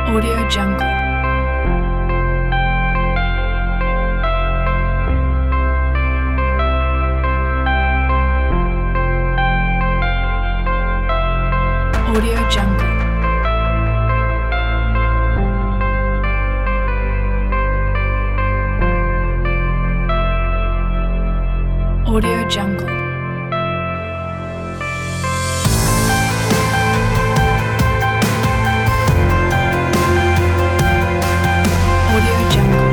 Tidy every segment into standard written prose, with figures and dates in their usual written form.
Audio Jungle. Audio Jungle. Audio Jungle. Audio Jungle.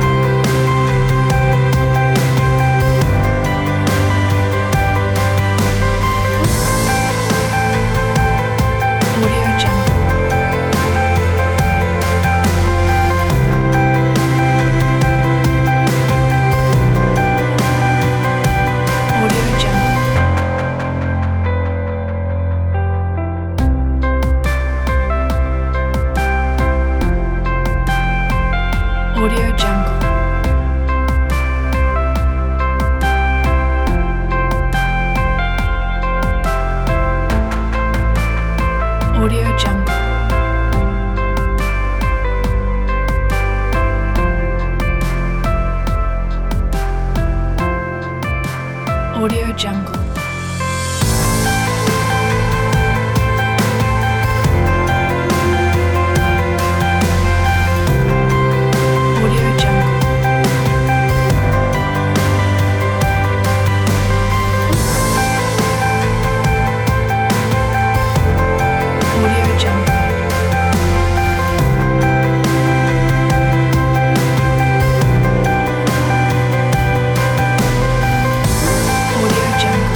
Audio Jungle. Audio Jungle. Audio Jungle. Audio Jungle. Audio Jungle. Audio Jungle. Audio Jungle. Audio Jungle.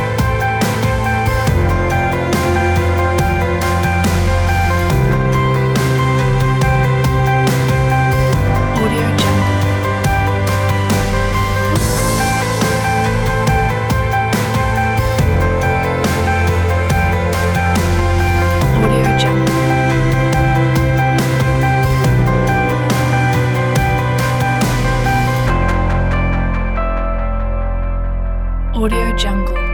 Audio Jungle. Audio Jungle. Audio Jungle.